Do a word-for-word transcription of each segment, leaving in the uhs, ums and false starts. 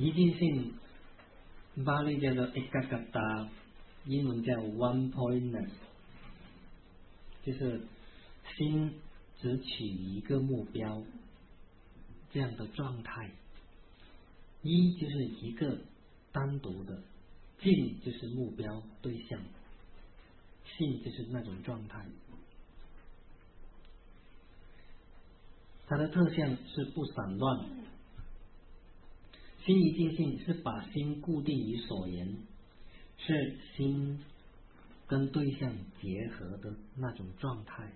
一境性，巴利叫做 ekagata， 英文叫 one pointness， 就是心只取一个目标这样的状态。一就是一个单独的，境就是目标对象，性就是那种状态。它的特项是不散乱，心一境性是把心固定于所缘，是心跟对象结合的那种状态。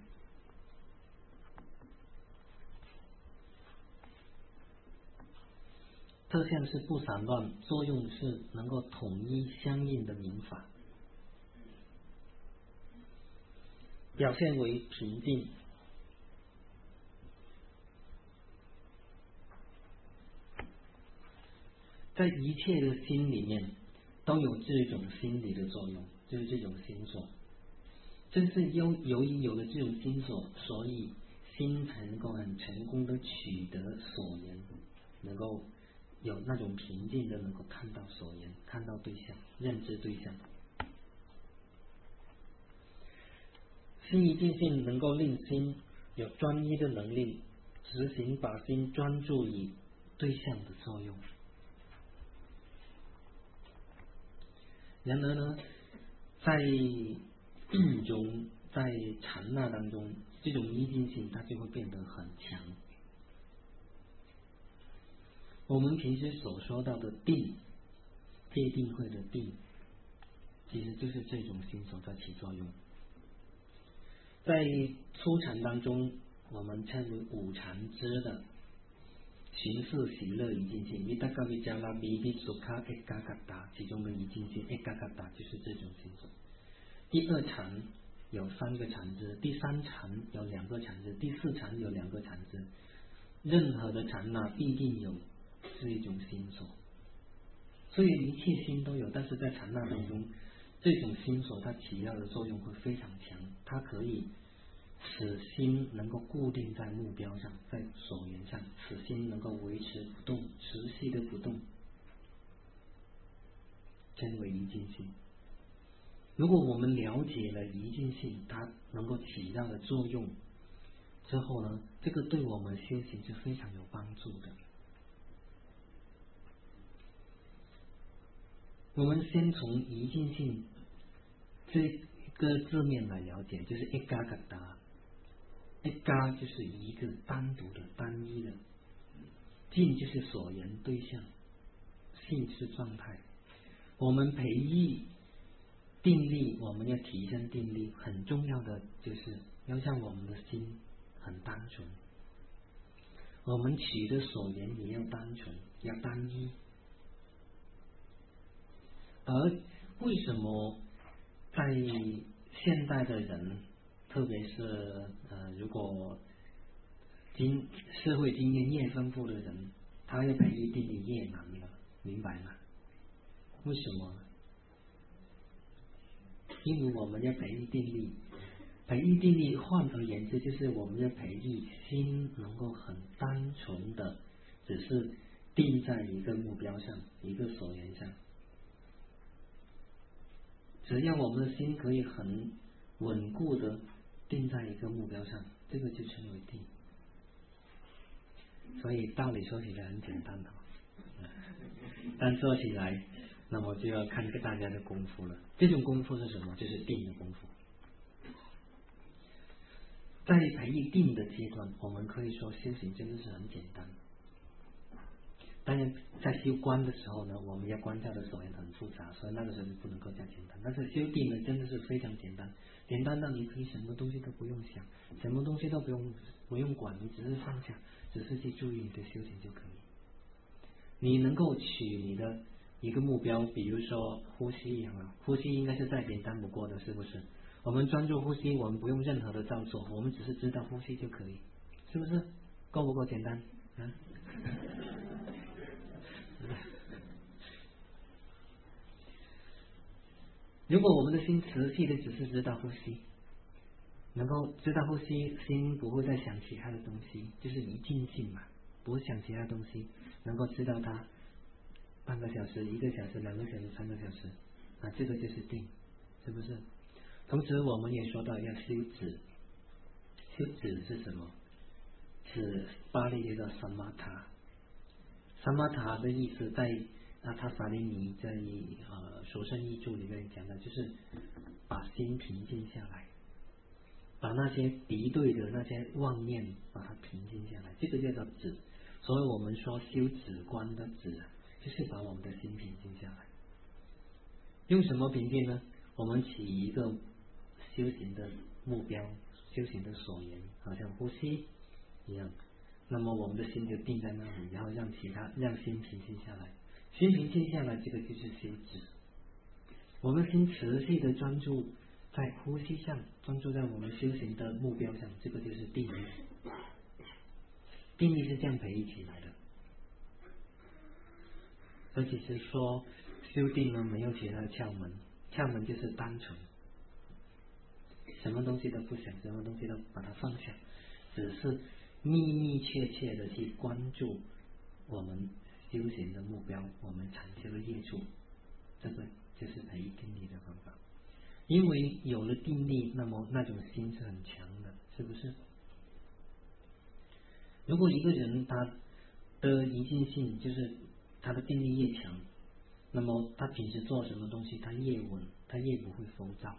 特项是不散乱，作用是能够统一相应的明法，表现为平静。在一切的心里面都有这种心理的作用，就是这种心所。正是由由于有了这种心所，所以心才能够很成功的取得所缘，能够有那种平静的能够看到所缘，看到对象，认知对象。心一境性能够令心有专一的能力，执行把心专注于对象的作用。然而呢，在定中，在禅那当中，这种一境性它就会变得很强。我们平时所说到的定，戒定慧的定，其实就是这种心所在起作用。在初禅当中，我们称为五禅支的寻事喜乐一境性，维达嘎维加拉比比苏卡埃嘎嘎达，其中的一境性埃嘎嘎达就是这种心所。第二禅有三个禅支，第三禅有两个禅支，第四禅有两个禅支。任何的禅那必定有这一种心所，所以一切心都有，但是在禅那当中，这种心所它起到的作用会非常强，它可以使心能够固定在目标上，在所缘上，使心能够维持不动，持续的不动，称为一境性。如果我们了解了一境性它能够起到的作用之后呢，这个对我们修行是非常有帮助的。我们先从一境性这个字面来了解，就是一嘎嘎达，一嘎就是一个单独的、单一的，境就是所缘对象，性是状态。我们培育定力，我们要提升定力，很重要的就是要让我们的心很单纯，我们取的所缘也要单纯，要单一。而为什么在现代的人，特别是呃，如果经社会经验越丰富的人，他要培育定力越难了，明白吗？为什么？因为我们要培育定力，培育定力换而言之，就是我们要培育心能够很单纯的，只是定在一个目标上，一个所缘上。只要我们的心可以很稳固的定在一个目标上，这个就称为定。所以道理说起来很简单的，但做起来那么就要看个大家的功夫了。这种功夫是什么？就是定的功夫。在培育定的阶段，我们可以说修行真的是很简单。当然在修观的时候呢，我们要观照的所缘很复杂，所以那个时候就不能够叫简单。但是修定呢，真的是非常简单，简单到你可以什么东西都不用想，什么东西都不用不用管，你只是放下，只是去注意你的修行就可以。你能够取你的一个目标，比如说呼吸有没有？呼吸应该是再简单不过的，是不是？我们专注呼吸，我们不用任何的造作，我们只是知道呼吸就可以，是不是？够不够简单？啊？如果我们的心持续的只是知道呼吸，能够知道呼吸，心不会再想其他的东西，就是一境性嘛，不会想其他东西，能够知道它半个小时、一个小时、两个小时、三个小时，啊，这个就是定，是不是？同时我们也说到要修止，修止是什么？是巴利叫做萨玛塔，萨玛塔的意思在阿塔萨利尼在呃《所胜译注》里面讲的，就是把心平静下来，把那些敌对的那些妄念把它平静下来，这个叫做止。所以我们说修止观的止，就是把我们的心平静下来。用什么平静呢？我们起一个修行的目标，修行的所缘，好像呼吸一样。那么我们的心就定在那里，然后让其他让心平静下来。心平静下来，这个就是修止。我们心持续的专注在呼吸上，专注在我们修行的目标上，这个就是定力。定力是这样培育起来的。而且是说修定呢没有其他的窍门，窍门就是单纯，什么东西都不想，什么东西都把它放下，只是密密切切的去关注我们修行的目标，我们禅修的业处，这个就是培育定力的方法。因为有了定力，那么那种心是很强的，是不是？如果一个人他的一境性就是他的定力越强，那么他平时做什么东西他越稳，他越不会浮躁。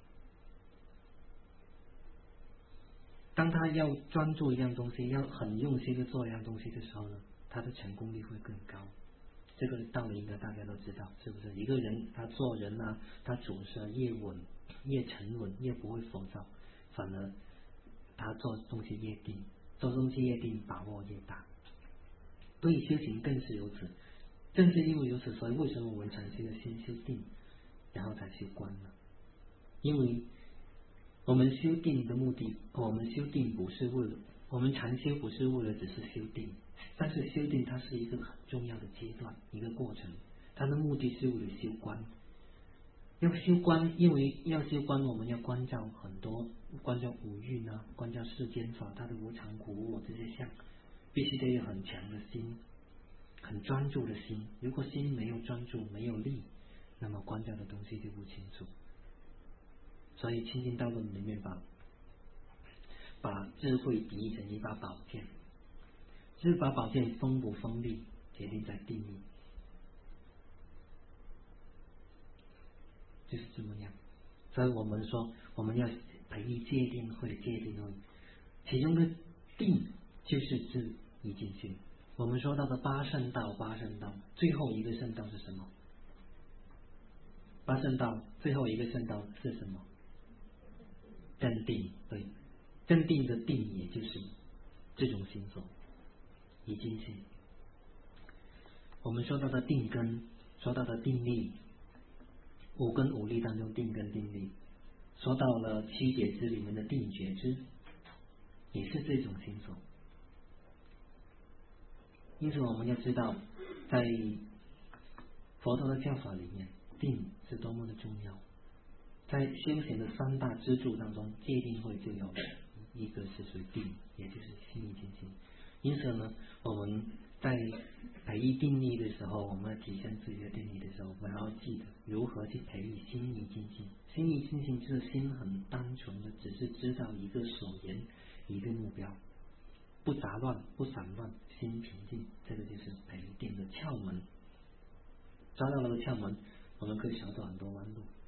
当他要专注一样东西，要很用心的做一样东西的时候呢，他的成功率会更高。这个道理应该大家都知道，是不是？一个人他做人啊，他处事越稳，越沉稳，越不会浮躁，反而他做东西越定，做东西越定，把握越大。对修行更是如此，正是因为如此，所以为什么我们禅修要先修定，然后才修观呢？因为我们修定的目的，我们修定不是为了，我们禅修不是为了只是修定，但是修定它是一个很重要的阶段，一个过程，它的目的是为了修观。要修观，因为要修观，我们要关照很多，关照五蕴啊，关照世间法，它的无常苦我这些相，必须得有很强的心，很专注的心。如果心没有专注，没有力，那么关照的东西就不清楚。所以清净道论里面把把智慧比喻成一把宝剑，这把宝剑锋不锋利，决定在定力，就是这么样。所以我们说我们要培育戒定慧，戒定慧，其中的定就是智一境性。我们说到的八圣道，八圣道最后一个圣道是什么？八圣道最后一个圣道是什么？正定。对，正定的定也就是这种心所，一境性。我们说到的定根，说到的定力，五根五力当中定根定力，说到了七觉支里面的定觉支，也是这种心所。因此我们要知道，在佛陀的教法里面，定是多么的重要。在修行的三大支柱当中，戒定慧就有一个是属于定，也就是心一境性。因此呢，我们在培育定力的时候，我们要提升自己的定力的时候，我们要记得如何去培育心一境性。心一境性就是心很单纯的，只是知道一个所缘，一个目标，不杂乱，不散乱，心平静，这个就是培育定的窍门。抓到了个窍门，我们可以少走很多弯路。